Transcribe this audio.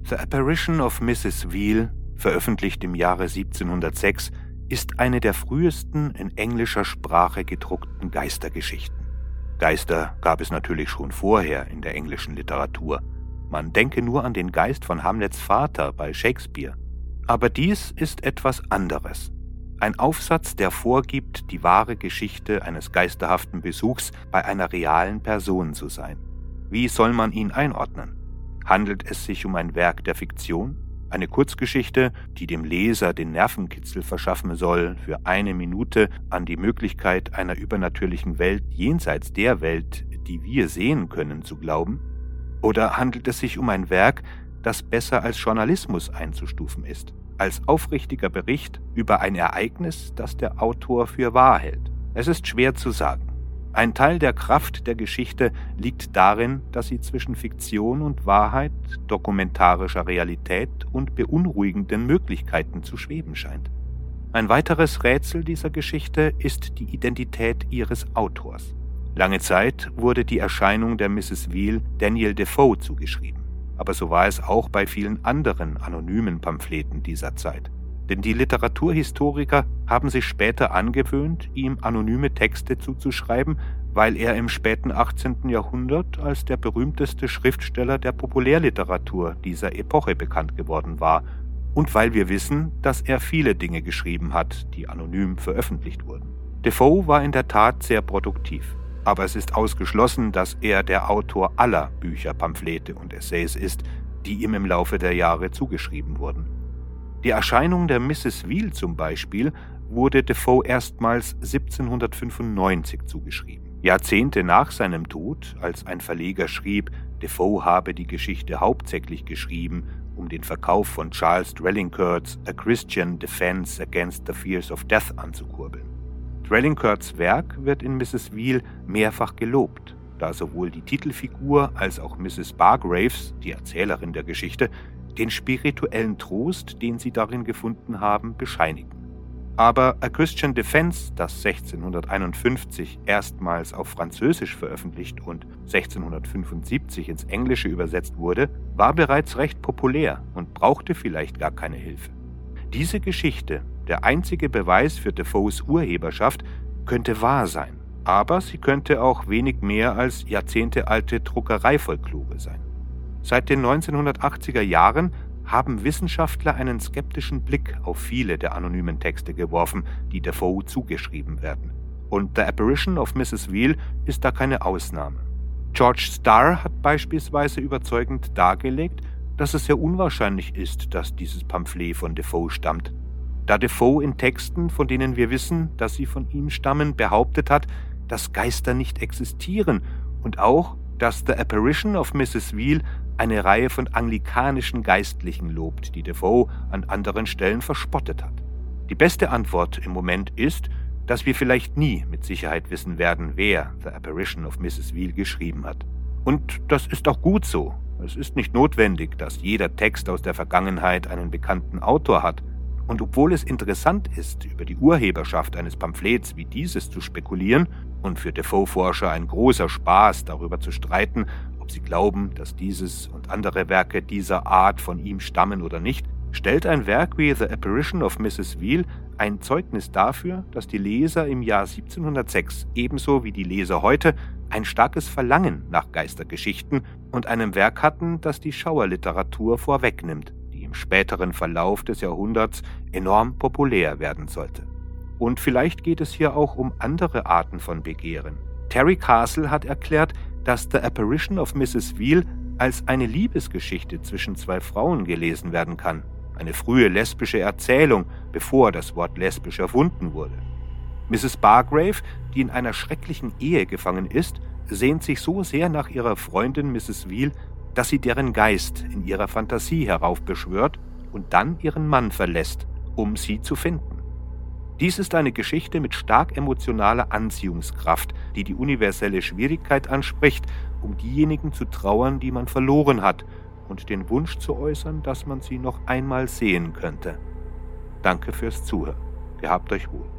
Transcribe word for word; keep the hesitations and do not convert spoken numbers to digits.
The Apparition of Missus Veal, veröffentlicht im Jahre siebzehnhundertsechs, ist eine der frühesten in englischer Sprache gedruckten Geistergeschichten. Geister gab es natürlich schon vorher in der englischen Literatur. Man denke nur an den Geist von Hamlets Vater bei Shakespeare. Aber dies ist etwas anderes. Ein Aufsatz, der vorgibt, die wahre Geschichte eines geisterhaften Besuchs bei einer realen Person zu sein. Wie soll man ihn einordnen? Handelt es sich um ein Werk der Fiktion? Eine Kurzgeschichte, die dem Leser den Nervenkitzel verschaffen soll, für eine Minute an die Möglichkeit einer übernatürlichen Welt jenseits der Welt, die wir sehen können, zu glauben? Oder handelt es sich um ein Werk, das besser als Journalismus einzustufen ist, als aufrichtiger Bericht über ein Ereignis, das der Autor für wahr hält? Es ist schwer zu sagen. Ein Teil der Kraft der Geschichte liegt darin, dass sie zwischen Fiktion und Wahrheit, dokumentarischer Realität und beunruhigenden Möglichkeiten zu schweben scheint. Ein weiteres Rätsel dieser Geschichte ist die Identität ihres Autors. Lange Zeit wurde die Erscheinung der Missus Veal Daniel Defoe zugeschrieben, aber so war es auch bei vielen anderen anonymen Pamphleten dieser Zeit. Denn die Literaturhistoriker haben sich später angewöhnt, ihm anonyme Texte zuzuschreiben, weil er im späten achtzehnten Jahrhundert als der berühmteste Schriftsteller der Populärliteratur dieser Epoche bekannt geworden war und weil wir wissen, dass er viele Dinge geschrieben hat, die anonym veröffentlicht wurden. Defoe war in der Tat sehr produktiv, aber es ist ausgeschlossen, dass er der Autor aller Bücher, Pamphlete und Essays ist, die ihm im Laufe der Jahre zugeschrieben wurden. Die Erscheinung der Missus Veal zum Beispiel wurde Defoe erstmals siebzehnhundertfünfundneunzig zugeschrieben. Jahrzehnte nach seinem Tod, als ein Verleger schrieb, Defoe habe die Geschichte hauptsächlich geschrieben, um den Verkauf von Charles Drellincourts A Christian Defense Against the Fears of Death anzukurbeln. Drellincourts Werk wird in Missus Veal mehrfach gelobt, da sowohl die Titelfigur als auch Misses Bargraves, die Erzählerin der Geschichte, den spirituellen Trost, den sie darin gefunden haben, bescheinigen. Aber A Christian Defense, das sechzehnhunderteinundfünfzig erstmals auf Französisch veröffentlicht und sechzehnhundertfünfundsiebzig ins Englische übersetzt wurde, war bereits recht populär und brauchte vielleicht gar keine Hilfe. Diese Geschichte, der einzige Beweis für Defoes Urheberschaft, könnte wahr sein, aber sie könnte auch wenig mehr als jahrzehntealte Druckereifolklore sein. Seit den neunzehnhundertachtziger Jahren haben Wissenschaftler einen skeptischen Blick auf viele der anonymen Texte geworfen, die Defoe zugeschrieben werden. Und The Apparition of Missus Veal ist da keine Ausnahme. George Starr hat beispielsweise überzeugend dargelegt, dass es sehr unwahrscheinlich ist, dass dieses Pamphlet von Defoe stammt. Da Defoe in Texten, von denen wir wissen, dass sie von ihm stammen, behauptet hat, dass Geister nicht existieren und auch, dass The Apparition of Missus Veal eine Reihe von anglikanischen Geistlichen lobt, die Defoe an anderen Stellen verspottet hat. Die beste Antwort im Moment ist, dass wir vielleicht nie mit Sicherheit wissen werden, wer The Apparition of Missus Veal geschrieben hat. Und das ist auch gut so. Es ist nicht notwendig, dass jeder Text aus der Vergangenheit einen bekannten Autor hat. Und obwohl es interessant ist, über die Urheberschaft eines Pamphlets wie dieses zu spekulieren und für Defoe-Forscher ein großer Spaß, darüber zu streiten, ob sie glauben, dass dieses und andere Werke dieser Art von ihm stammen oder nicht, stellt ein Werk wie The Apparition of Missus Veal ein Zeugnis dafür, dass die Leser im Jahr siebzehnhundertsechs ebenso wie die Leser heute ein starkes Verlangen nach Geistergeschichten und einem Werk hatten, das die Schauerliteratur vorwegnimmt, die im späteren Verlauf des Jahrhunderts enorm populär werden sollte. Und vielleicht geht es hier auch um andere Arten von Begehren. Terry Castle hat erklärt, dass The Apparition of Missus Veal als eine Liebesgeschichte zwischen zwei Frauen gelesen werden kann, eine frühe lesbische Erzählung, bevor das Wort lesbisch erfunden wurde. Misses Bargrave, die in einer schrecklichen Ehe gefangen ist, sehnt sich so sehr nach ihrer Freundin Missus Veal, dass sie deren Geist in ihrer Fantasie heraufbeschwört und dann ihren Mann verlässt, um sie zu finden. Dies ist eine Geschichte mit stark emotionaler Anziehungskraft, die die universelle Schwierigkeit anspricht, um diejenigen zu trauern, die man verloren hat, und den Wunsch zu äußern, dass man sie noch einmal sehen könnte. Danke fürs Zuhören. Gehabt euch wohl.